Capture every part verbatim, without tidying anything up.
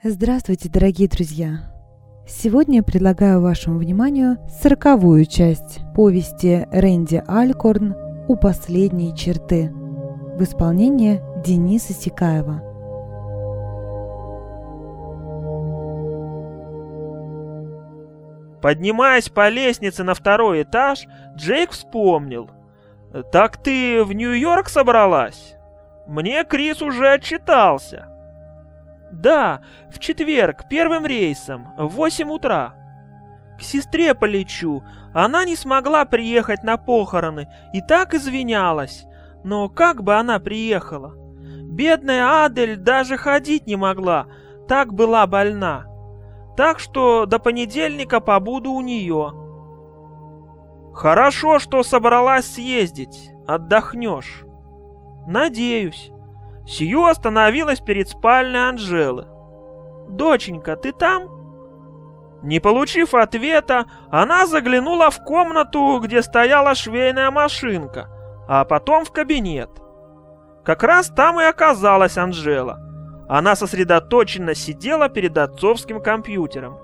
Здравствуйте, дорогие друзья! Сегодня я предлагаю вашему вниманию сороковую часть повести Рэнди Алькорн «У последней черты» в исполнении Дениса Сикаева. Поднимаясь по лестнице на второй этаж, Джейк вспомнил. «Так ты в Нью-Йорк собралась? Мне Крис уже отчитался». «Да, в четверг, первым рейсом, в восемь утра. К сестре полечу, она не смогла приехать на похороны и так извинялась. Но как бы она приехала? Бедная Адель даже ходить не могла, так была больна. Так что до понедельника побуду у нее». «Хорошо, что собралась съездить, отдохнешь». «Надеюсь». Сью остановилась перед спальней Анжелы. «Доченька, ты там?» Не получив ответа, она заглянула в комнату, где стояла швейная машинка, а потом в кабинет. Как раз там и оказалась Анжела. Она сосредоточенно сидела перед отцовским компьютером.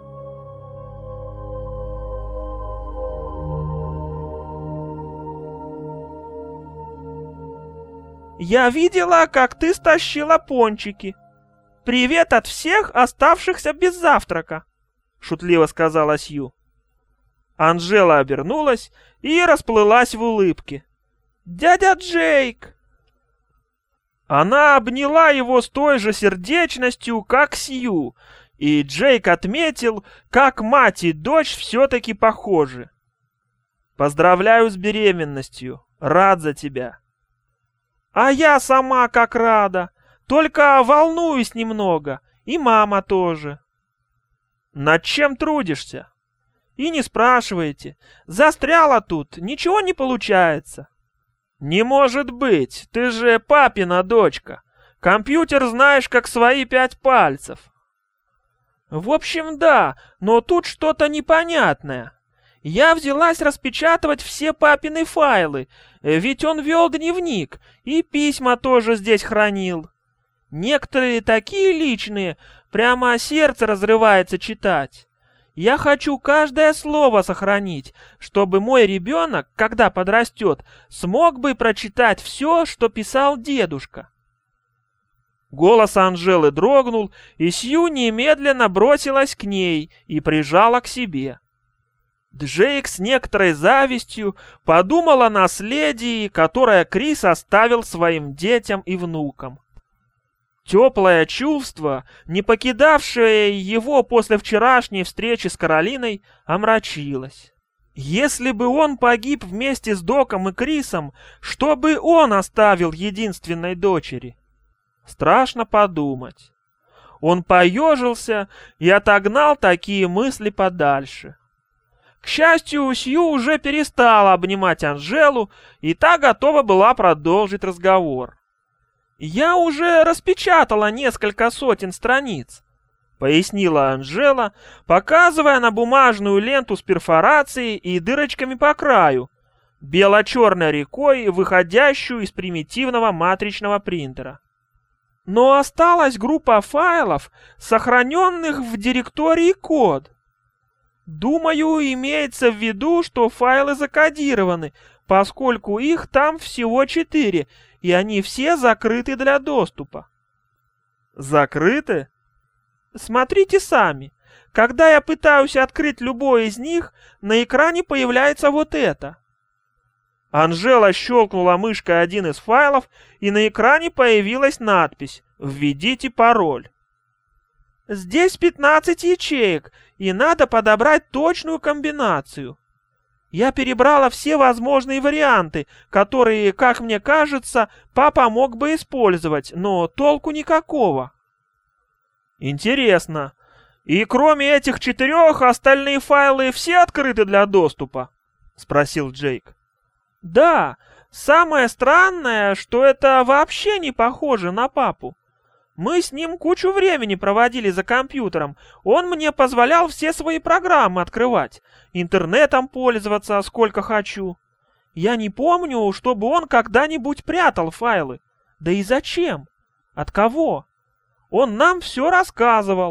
«Я видела, как ты стащила пончики. Привет от всех оставшихся без завтрака», — шутливо сказала Сью. Анжела обернулась и расплылась в улыбке. «Дядя Джейк!» Она обняла его с той же сердечностью, как Сью, и Джейк отметил, как мать и дочь все-таки похожи. «Поздравляю с беременностью, рад за тебя». «А я сама как рада, только волнуюсь немного, и мама тоже». «Над чем трудишься?» «И не спрашивайте, застряла тут, ничего не получается». «Не может быть, ты же папина дочка, компьютер знаешь как свои пять пальцев». «В общем, да, но тут что-то непонятное. Я взялась распечатывать все папины файлы, ведь он вел дневник и письма тоже здесь хранил. Некоторые такие личные, прямо сердце разрывается читать. Я хочу каждое слово сохранить, чтобы мой ребенок, когда подрастет, смог бы прочитать все, что писал дедушка». Голос Анжелы дрогнул, и Сью немедленно бросилась к ней и прижала к себе. Джейк с некоторой завистью подумал о наследии, которое Крис оставил своим детям и внукам. Теплое чувство, не покидавшее его после вчерашней встречи с Каролиной, омрачилось. Если бы он погиб вместе с Доком и Крисом, что бы он оставил единственной дочери? Страшно подумать. Он поежился и отогнал такие мысли подальше. К счастью, Сью уже перестала обнимать Анжелу, и та готова была продолжить разговор. «Я уже распечатала несколько сотен страниц», — пояснила Анжела, показывая на бумажную ленту с перфорацией и дырочками по краю, бело-черной рекой, выходящую из примитивного матричного принтера. «Но осталась группа файлов, сохраненных в директории код. Думаю, имеется в виду, что файлы закодированы, поскольку их там всего четыре, и они все закрыты для доступа». «Закрыты?» «Смотрите сами. Когда я пытаюсь открыть любой из них, на экране появляется вот это». Анжела щелкнула мышкой один из файлов, и на экране появилась надпись «Введите пароль». «Здесь пятнадцать ячеек, и надо подобрать точную комбинацию. Я перебрала все возможные варианты, которые, как мне кажется, папа мог бы использовать, но толку никакого». «Интересно. И кроме этих четырех, остальные файлы все открыты для доступа?» — спросил Джейк. «Да, самое странное, что это вообще не похоже на папу. Мы с ним кучу времени проводили за компьютером. Он мне позволял все свои программы открывать, интернетом пользоваться сколько хочу. Я не помню, чтобы он когда-нибудь прятал файлы. Да и зачем? От кого? Он нам все рассказывал.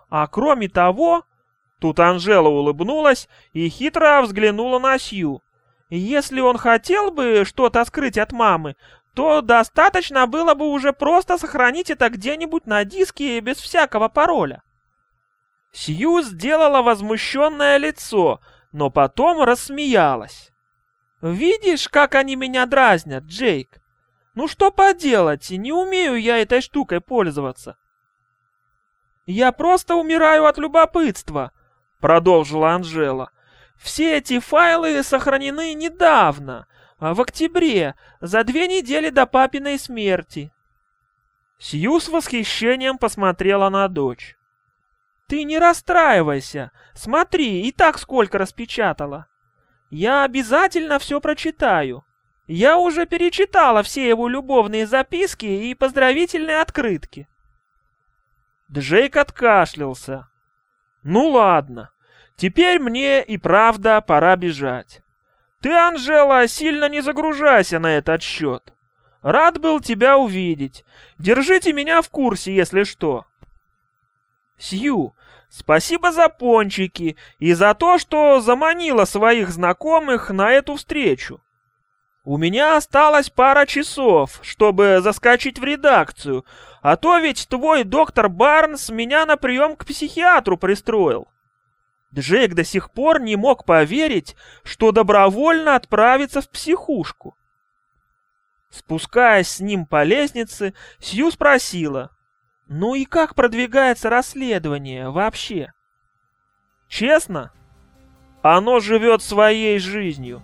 А кроме того, тут Анжела улыбнулась и хитро взглянула на Сью. Если он хотел бы что-то скрыть от мамы, то достаточно было бы уже просто сохранить это где-нибудь на диске без всякого пароля. Сью сделала возмущенное лицо, но потом рассмеялась. «Видишь, как они меня дразнят, Джейк? Ну что поделать, не умею я этой штукой пользоваться». «Я просто умираю от любопытства», — продолжила Анжела. «Все эти файлы сохранены недавно, в октябре, за две недели до папиной смерти». Сью с восхищением посмотрела на дочь. «Ты не расстраивайся, смотри, и так сколько распечатала. Я обязательно все прочитаю. Я уже перечитала все его любовные записки и поздравительные открытки». Джейк откашлялся. «Ну ладно, теперь мне и правда пора бежать. Ты, Анжела, сильно не загружайся на этот счет. Рад был тебя увидеть. Держите меня в курсе, если что. Сью, спасибо за пончики и за то, что заманила своих знакомых на эту встречу. У меня осталось пара часов, чтобы заскочить в редакцию, а то ведь твой доктор Барнс меня на прием к психиатру пристроил». Джейк до сих пор не мог поверить, что добровольно отправится в психушку. Спускаясь с ним по лестнице, Сью спросила: «Ну и как продвигается расследование вообще?» «Честно, оно живет своей жизнью».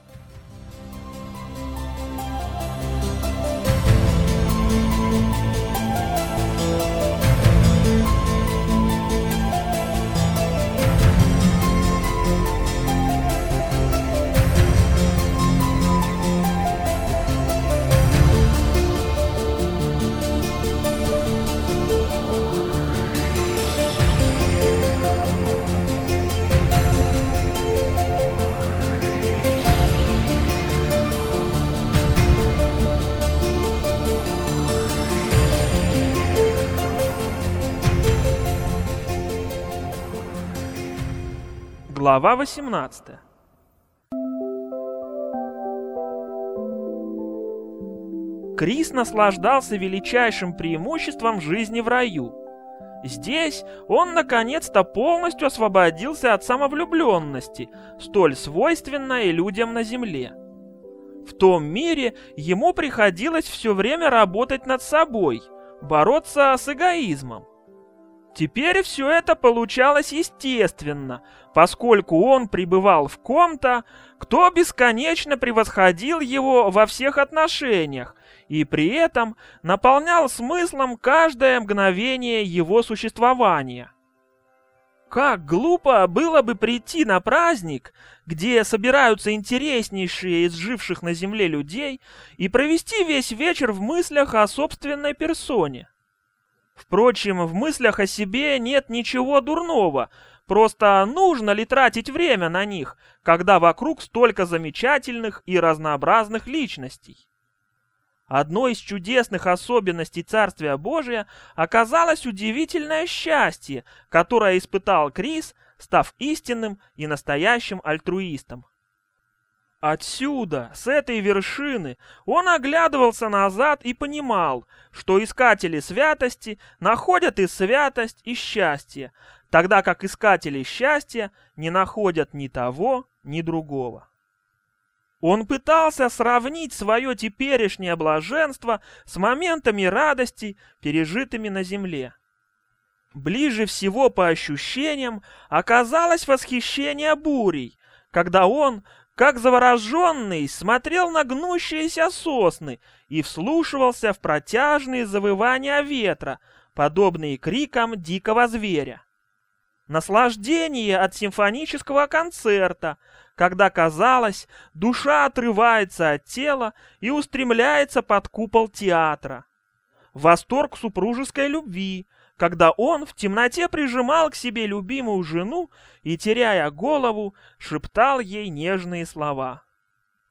Глава восемнадцатая. Крис наслаждался величайшим преимуществом жизни в раю. Здесь он наконец-то полностью освободился от самовлюбленности, столь свойственной людям на земле. В том мире ему приходилось все время работать над собой, бороться с эгоизмом. Теперь все это получалось естественно, поскольку он пребывал в ком-то, кто бесконечно превосходил его во всех отношениях и при этом наполнял смыслом каждое мгновение его существования. Как глупо было бы прийти на праздник, где собираются интереснейшие из живших на земле людей, и провести весь вечер в мыслях о собственной персоне. Впрочем, в мыслях о себе нет ничего дурного, просто нужно ли тратить время на них, когда вокруг столько замечательных и разнообразных личностей? Одной из чудесных особенностей Царствия Божия оказалось удивительное счастье, которое испытал Крис, став истинным и настоящим альтруистом. Отсюда, с этой вершины, он оглядывался назад и понимал, что искатели святости находят и святость, и счастье, тогда как искатели счастья не находят ни того, ни другого. Он пытался сравнить свое теперешнее блаженство с моментами радости, пережитыми на земле. Ближе всего по ощущениям оказалось восхищение бурей, когда он, как завороженный, смотрел на гнущиеся сосны и вслушивался в протяжные завывания ветра, подобные крикам дикого зверя. Наслаждение от симфонического концерта, когда, казалось, душа отрывается от тела и устремляется под купол театра. Восторг супружеской любви, когда он в темноте прижимал к себе любимую жену и, теряя голову, шептал ей нежные слова.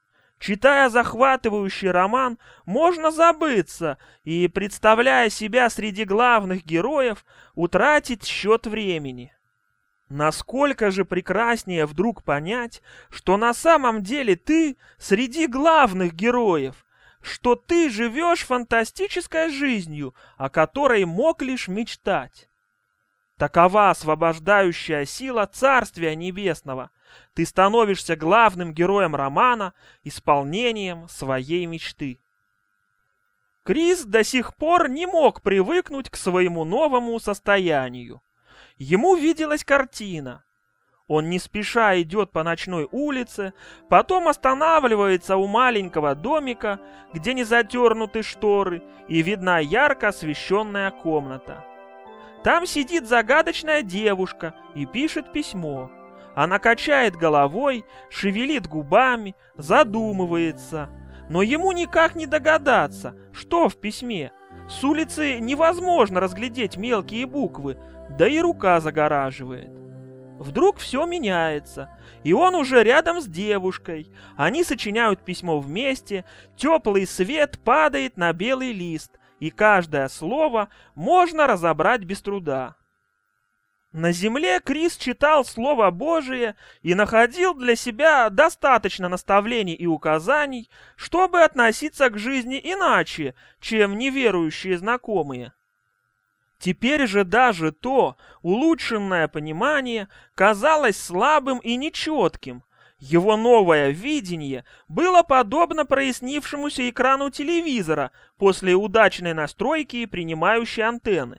Читая захватывающий роман, можно забыться и, представляя себя среди главных героев, утратить счет времени. Насколько же прекраснее вдруг понять, что на самом деле ты среди главных героев, что ты живешь фантастической жизнью, о которой мог лишь мечтать. Такова освобождающая сила Царствия Небесного. Ты становишься главным героем романа, исполнением своей мечты. Крис до сих пор не мог привыкнуть к своему новому состоянию. Ему виделась картина. Он не спеша идет по ночной улице, потом останавливается у маленького домика, где не затернуты шторы, и видна ярко освещенная комната. Там сидит загадочная девушка и пишет письмо. Она качает головой, шевелит губами, задумывается. Но ему никак не догадаться, что в письме. С улицы невозможно разглядеть мелкие буквы, да и рука загораживает. Вдруг все меняется, и он уже рядом с девушкой. Они сочиняют письмо вместе, теплый свет падает на белый лист, и каждое слово можно разобрать без труда. На земле Крис читал Слово Божие и находил для себя достаточно наставлений и указаний, чтобы относиться к жизни иначе, чем неверующие знакомые. Теперь же даже то улучшенное понимание казалось слабым и нечетким. Его новое видение было подобно прояснившемуся экрану телевизора после удачной настройки принимающей антенны.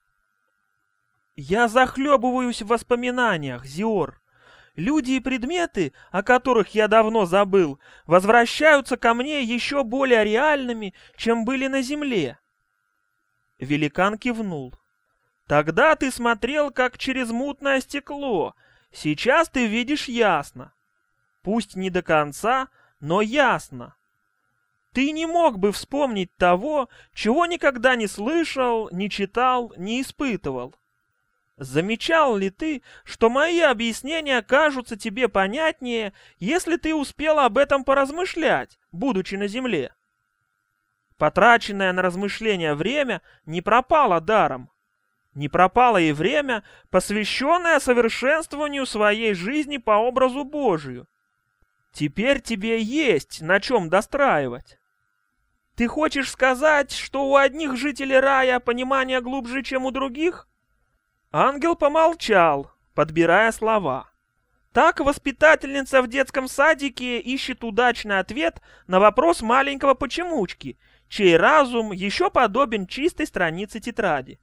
Я захлебываюсь в воспоминаниях, Зиор. Люди и предметы, о которых я давно забыл, возвращаются ко мне еще более реальными, чем были на земле. Великан кивнул. Тогда ты смотрел, как через мутное стекло. Сейчас ты видишь ясно. Пусть не до конца, но ясно. Ты не мог бы вспомнить того, чего никогда не слышал, не читал, не испытывал. Замечал ли ты, что мои объяснения кажутся тебе понятнее, если ты успел об этом поразмышлять, будучи на земле? Потраченное на размышления время не пропало даром. Не пропало и время, посвященное совершенствованию своей жизни по образу Божию. Теперь тебе есть на чем достраивать. Ты хочешь сказать, что у одних жителей рая понимание глубже, чем у других? Ангел помолчал, подбирая слова. Так воспитательница в детском садике ищет удачный ответ на вопрос маленького почемучки, чей разум еще подобен чистой странице тетради.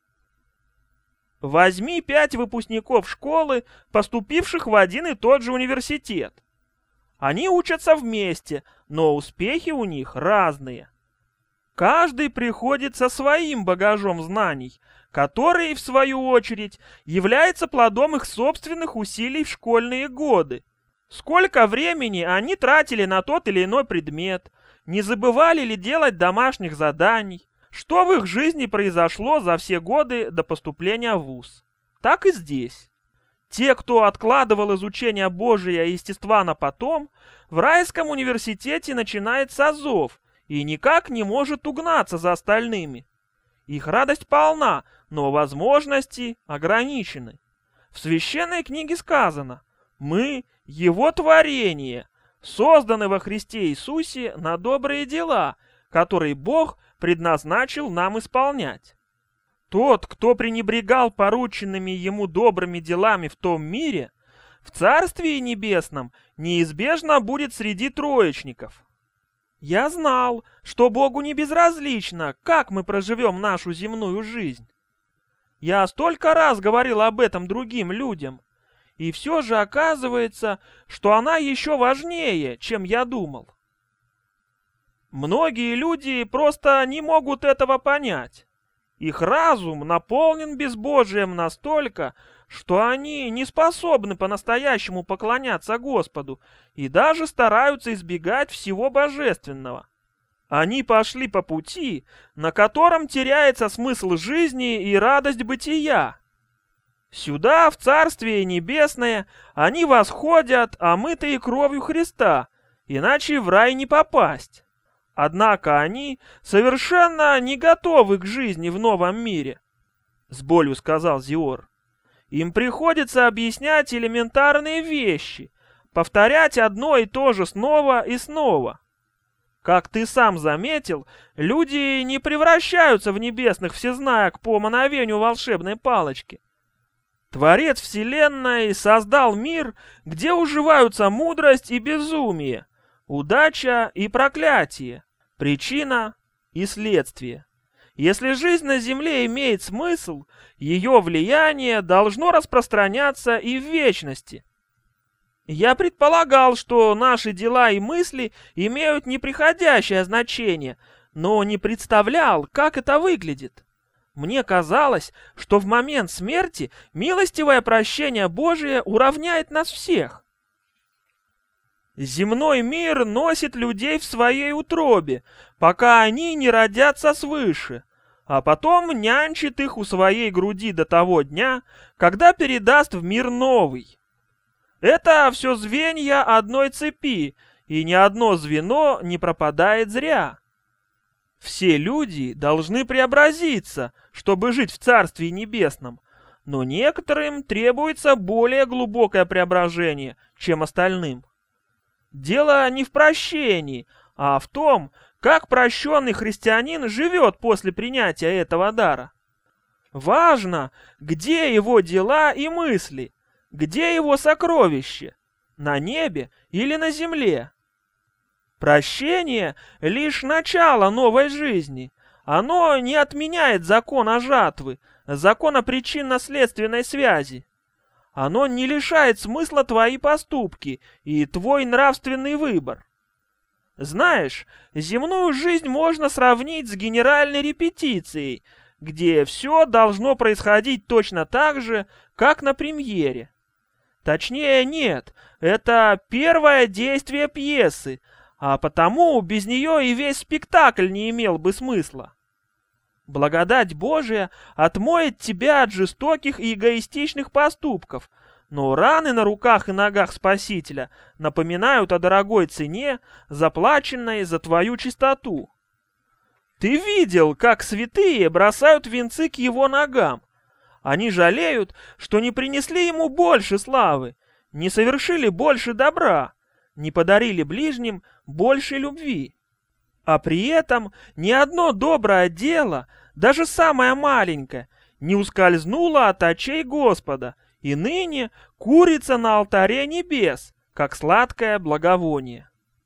Возьми пять выпускников школы, поступивших в один и тот же университет. Они учатся вместе, но успехи у них разные. Каждый приходит со своим багажом знаний, который, в свою очередь, является плодом их собственных усилий в школьные годы. Сколько времени они тратили на тот или иной предмет, не забывали ли делать домашних заданий, что в их жизни произошло за все годы до поступления в вуз. Так и здесь. Те, кто откладывал изучение Божия и естества на потом, в райском университете начинает с азов и никак не может угнаться за остальными. Их радость полна, но возможности ограничены. В священной книге сказано: «Мы — Его творение, созданы во Христе Иисусе на добрые дела, которые Бог предназначил нам исполнять». Тот, кто пренебрегал порученными ему добрыми делами в том мире, в Царствии Небесном неизбежно будет среди троечников. Я знал, что Богу не безразлично, как мы проживем нашу земную жизнь. Я столько раз говорил об этом другим людям, и все же оказывается, что она еще важнее, чем я думал. Многие люди просто не могут этого понять. Их разум наполнен безбожием настолько, что они не способны по-настоящему поклоняться Господу и даже стараются избегать всего божественного. Они пошли по пути, на котором теряется смысл жизни и радость бытия. Сюда, в Царствие Небесное, они восходят, омытые кровью Христа, иначе в рай не попасть. Однако они совершенно не готовы к жизни в новом мире, — с болью сказал Зиор. Им приходится объяснять элементарные вещи, повторять одно и то же снова и снова. Как ты сам заметил, люди не превращаются в небесных всезнаек по мановению волшебной палочки. Творец Вселенной создал мир, где уживаются мудрость и безумие, удача и проклятие, причина и следствие. Если жизнь на Земле имеет смысл, ее влияние должно распространяться и в вечности. Я предполагал, что наши дела и мысли имеют неприходящее значение, но не представлял, как это выглядит. Мне казалось, что в момент смерти милостивое прощение Божие уравняет нас всех. Земной мир носит людей в своей утробе, пока они не родятся свыше, а потом нянчит их у своей груди до того дня, когда передаст в мир новый. Это все звенья одной цепи, и ни одно звено не пропадает зря. Все люди должны преобразиться, чтобы жить в Царстве Небесном, но некоторым требуется более глубокое преображение, чем остальным. Дело не в прощении, а в том, как прощенный христианин живет после принятия этого дара. Важно, где его дела и мысли, где его сокровище, на небе или на земле. Прощение — лишь начало новой жизни. Оно не отменяет закона жатвы, закона причинно-следственной связи. Оно не лишает смысла твои поступки и твой нравственный выбор. Знаешь, земную жизнь можно сравнить с генеральной репетицией, где все должно происходить точно так же, как на премьере. Точнее, нет, это первое действие пьесы, а потому без нее и весь спектакль не имел бы смысла. Благодать Божия отмоет тебя от жестоких и эгоистичных поступков, но раны на руках и ногах Спасителя напоминают о дорогой цене, заплаченной за твою чистоту. Ты видел, как святые бросают венцы к его ногам. Они жалеют, что не принесли ему больше славы, не совершили больше добра, не подарили ближним больше любви. А при этом ни одно доброе дело, даже самое маленькое, не ускользнуло от очей Господа и ныне курится на алтаре небес, как сладкое благовоние.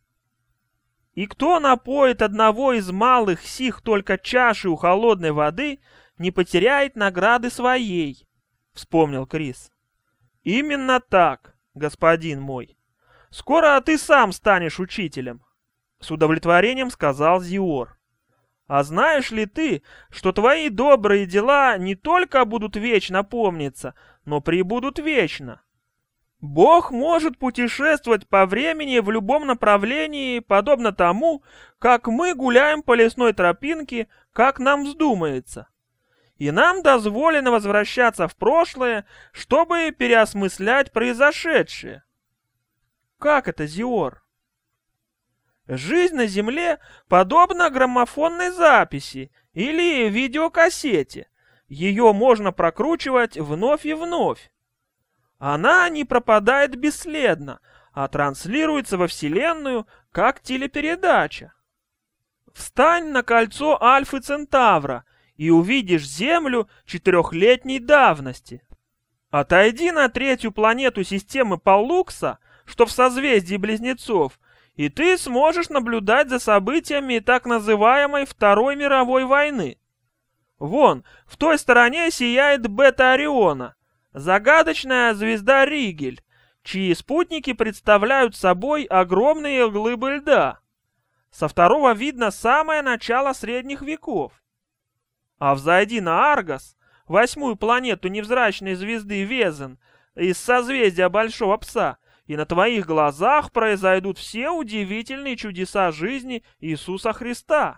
И кто напоит одного из малых сих только чаши у холодной воды, не потеряет награды своей, — вспомнил Крис. Именно так, господин мой. Скоро ты сам станешь учителем, — с удовлетворением сказал Зиор. А знаешь ли ты, что твои добрые дела не только будут вечно помниться, но пребудут вечно? Бог может путешествовать по времени в любом направлении, подобно тому, как мы гуляем по лесной тропинке, как нам вздумается. И нам дозволено возвращаться в прошлое, чтобы переосмыслять произошедшее. Как это, Зиор? Жизнь на Земле подобна граммофонной записи или видеокассете. Ее можно прокручивать вновь и вновь. Она не пропадает бесследно, а транслируется во Вселенную как телепередача. Встань на кольцо Альфы Центавра и увидишь Землю четырехлетней давности. Отойди на третью планету системы Паллукса, что в созвездии Близнецов, и ты сможешь наблюдать за событиями так называемой Второй мировой войны. Вон, в той стороне сияет Бета Ориона, загадочная звезда Ригель, чьи спутники представляют собой огромные глыбы льда. Со второго видно самое начало средних веков. А взойди на Аргос, восьмую планету невзрачной звезды Везен, из созвездия Большого Пса, и на твоих глазах произойдут все удивительные чудеса жизни Иисуса Христа.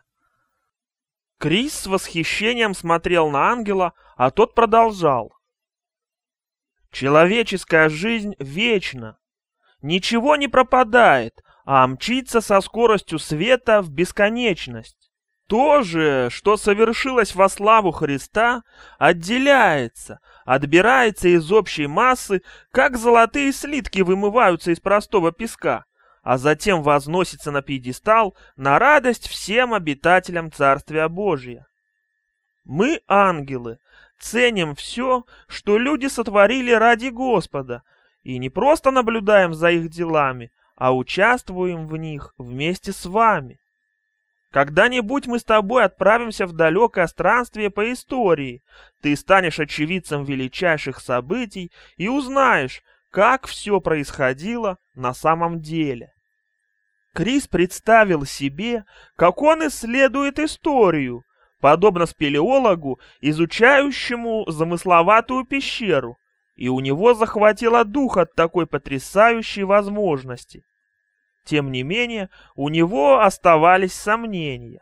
Крис с восхищением смотрел на ангела, а тот продолжал. Человеческая жизнь вечна. Ничего не пропадает, а мчится со скоростью света в бесконечность. То же, что совершилось во славу Христа, отделяется, отбирается из общей массы, как золотые слитки вымываются из простого песка, а затем возносится на пьедестал на радость всем обитателям Царствия Божия. Мы, ангелы, ценим все, что люди сотворили ради Господа, и не просто наблюдаем за их делами, а участвуем в них вместе с вами. Когда-нибудь мы с тобой отправимся в далекое странствие по истории. Ты станешь очевидцем величайших событий и узнаешь, как все происходило на самом деле. Крис представил себе, как он исследует историю, подобно спелеологу, изучающему замысловатую пещеру, и у него захватило дух от такой потрясающей возможности. Тем не менее, у него оставались сомнения.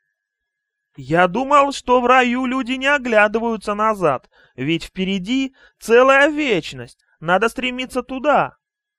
Я думал, что в раю люди не оглядываются назад, ведь впереди целая вечность, надо стремиться туда.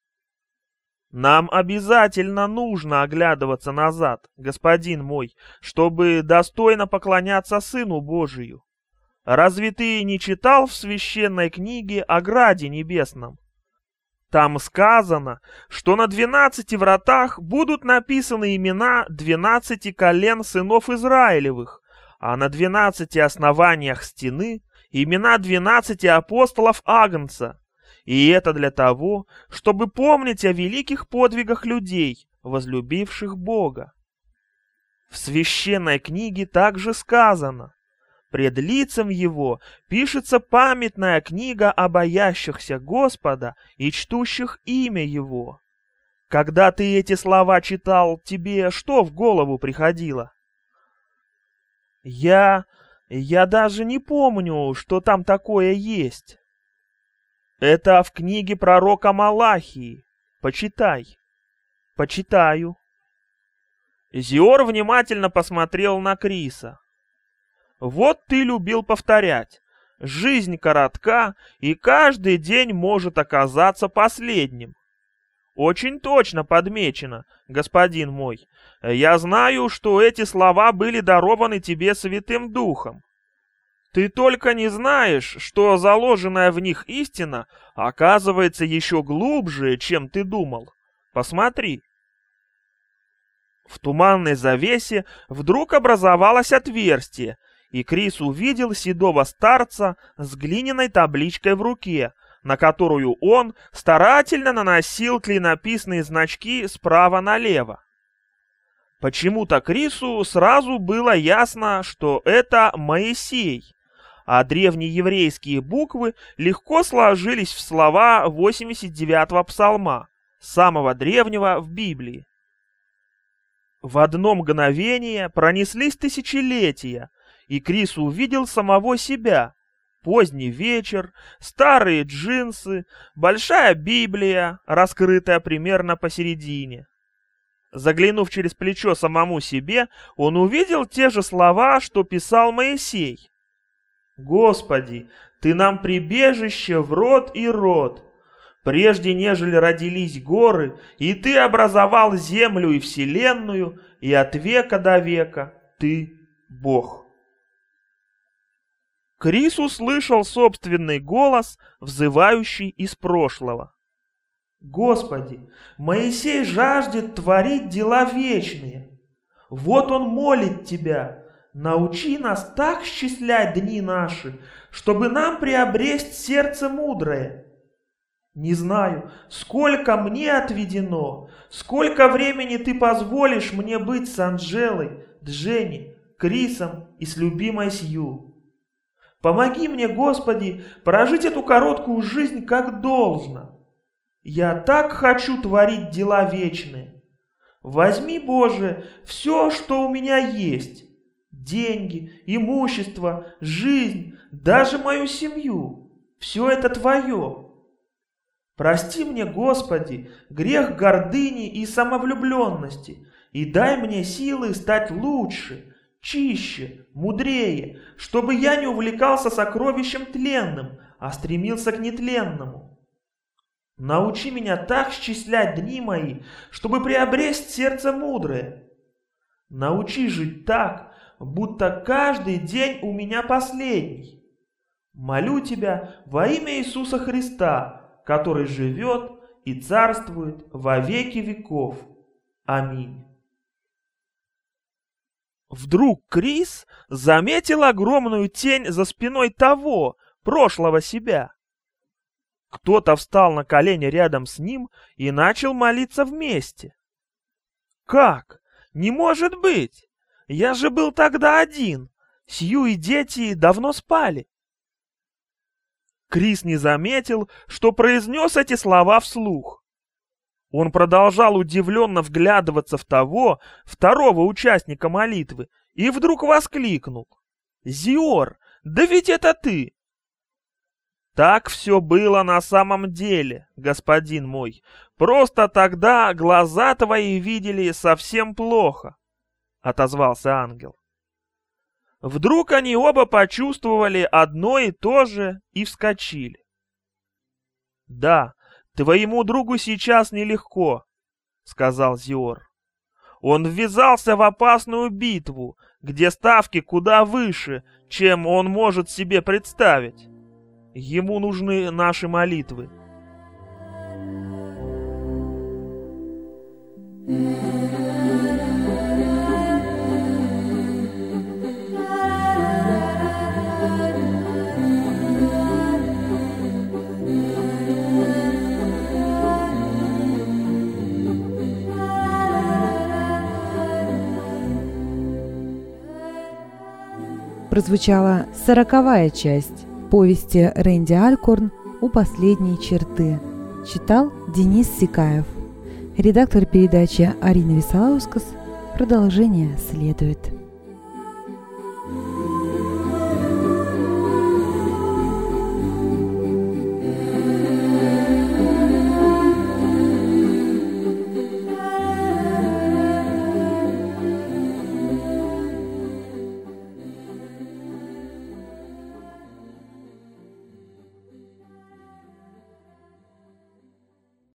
Нам обязательно нужно оглядываться назад, господин мой, чтобы достойно поклоняться Сыну Божию. Разве ты не читал в священной книге о Граде Небесном? Там сказано, что на двенадцати вратах будут написаны имена двенадцати колен сынов Израилевых, а на двенадцати основаниях стены имена двенадцати апостолов Агнца. И это для того, чтобы помнить о великих подвигах людей, возлюбивших Бога. В священной книге также сказано: пред лицем его пишется памятная книга о боящихся Господа и чтущих имя его. Когда ты эти слова читал, тебе что в голову приходило? Я... я даже не помню, что там такое есть. Это в книге пророка Малахии. Почитай. Почитаю. Зиор внимательно посмотрел на Криса. Вот ты любил повторять. Жизнь коротка, и каждый день может оказаться последним. Очень точно подмечено, господин мой. Я знаю, что эти слова были дарованы тебе Святым Духом. Ты только не знаешь, что заложенная в них истина оказывается еще глубже, чем ты думал. Посмотри. В туманной завесе вдруг образовалось отверстие, и Крис увидел седого старца с глиняной табличкой в руке, на которую он старательно наносил клинописные значки справа налево. Почему-то Крису сразу было ясно, что это Моисей, а древнееврейские буквы легко сложились в слова восемьдесят девятого псалма, самого древнего в Библии. В одно мгновение пронеслись тысячелетия, и Крис увидел самого себя. Поздний вечер, старые джинсы, большая Библия, раскрытая примерно посередине. Заглянув через плечо самому себе, он увидел те же слова, что писал Моисей. «Господи, Ты нам прибежище в род и род, прежде нежели родились горы, и Ты образовал землю и вселенную, и от века до века Ты Бог». Крис услышал собственный голос, взывающий из прошлого. «Господи, Моисей жаждет творить дела вечные. Вот он молит Тебя, научи нас так счислять дни наши, чтобы нам приобресть сердце мудрое. Не знаю, сколько мне отведено, сколько времени Ты позволишь мне быть с Анжелой, Дженни, Крисом и с любимой Сью. Помоги мне, Господи, прожить эту короткую жизнь как должно. Я так хочу творить дела вечные. Возьми, Боже, все, что у меня есть. Деньги, имущество, жизнь, даже мою семью. Все это Твое. Прости мне, Господи, грех гордыни и самовлюбленности, и дай мне силы стать лучше, чище, мудрее, чтобы я не увлекался сокровищем тленным, а стремился к нетленному. Научи меня так счислять дни мои, чтобы приобресть сердце мудрое. Научи жить так, будто каждый день у меня последний. Молю тебя во имя Иисуса Христа, который живет и царствует во веки веков. Аминь. Вдруг Крис заметил огромную тень за спиной того, прошлого себя. Кто-то встал на колени рядом с ним и начал молиться вместе. Как? Не может быть! Я же был тогда один. Сью и дети давно спали. Крис не заметил, что произнес эти слова вслух. Он продолжал удивленно вглядываться в того, второго участника молитвы, и вдруг воскликнул: «Зиор, да ведь это ты!» Так все было на самом деле, господин мой. Просто тогда глаза твои видели совсем плохо, — отозвался ангел. Вдруг они оба почувствовали одно и то же и вскочили. «Да, твоему другу сейчас нелегко», — сказал Зиор. «Он ввязался в опасную битву, где ставки куда выше, чем он может себе представить. Ему нужны наши молитвы». Прозвучала сороковая часть повести Рэнди Алькорн «У последней черты». Читал Денис Сикаев. Редактор передачи Арина Висолаускас. Продолжение следует.